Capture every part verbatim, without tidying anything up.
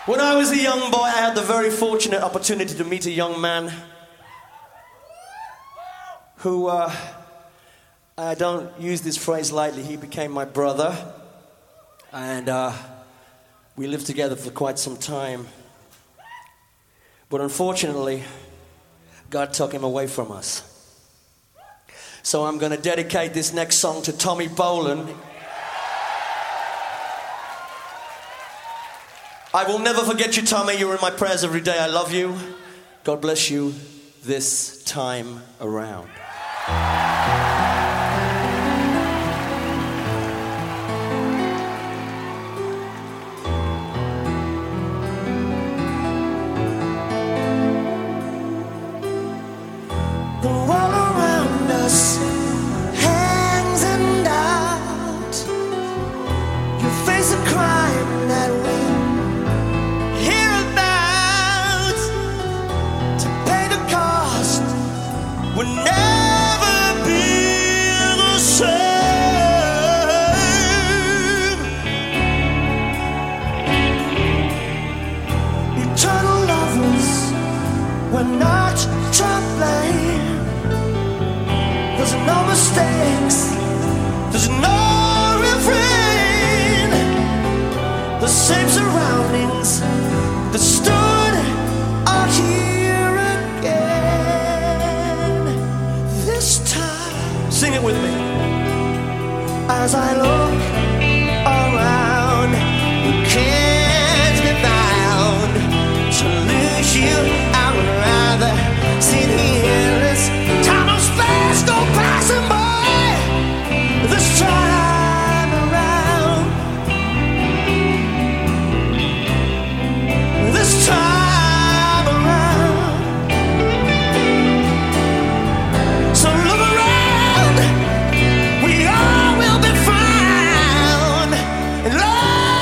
When I was a young boy, I had the very fortunate opportunity to meet a young man who, uh, I don't use this phrase lightly, he became my brother, and uh, we lived together for quite some time. But unfortunately, God took him away from us. So I'm going to dedicate this next song to Tommy Bolan. I will never forget you, Tommy. You're in my prayers every day. I love you. God bless you this time around. The world around us hangs in doubt. You face a crime that we hear about. To pay the cost would never be the same. Eternal lovers, we're not to blame. There's no mistakes, there's no refrain. The same surroundings that stood are here again. This time, Sing it with me. as I look around, you can't be found. To lose you, I would rather sit here as time and space go passing by. This time around, this time around. So look around, we all will be found in love.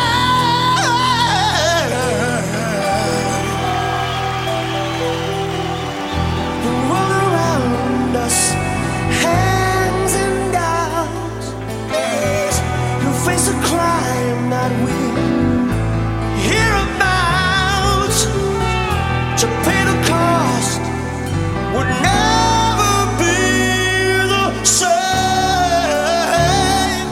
The world around us hangs in doubt. You face a crime that we hear about. To pay the cost would never be the same.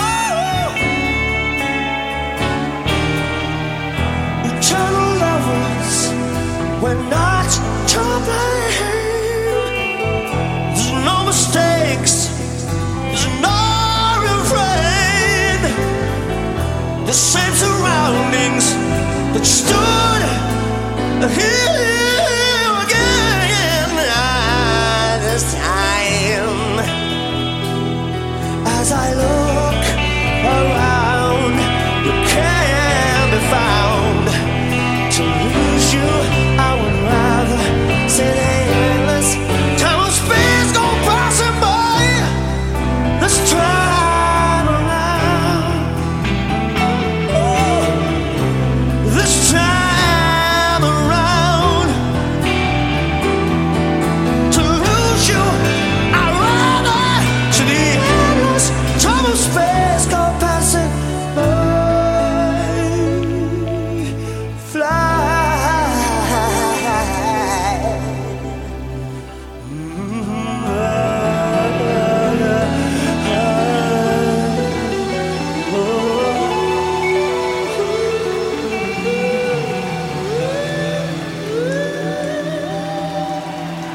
Oh. Eternal lovers, we're not to blame. There's no mistakes, there's no refrain. The same surroundings that stood here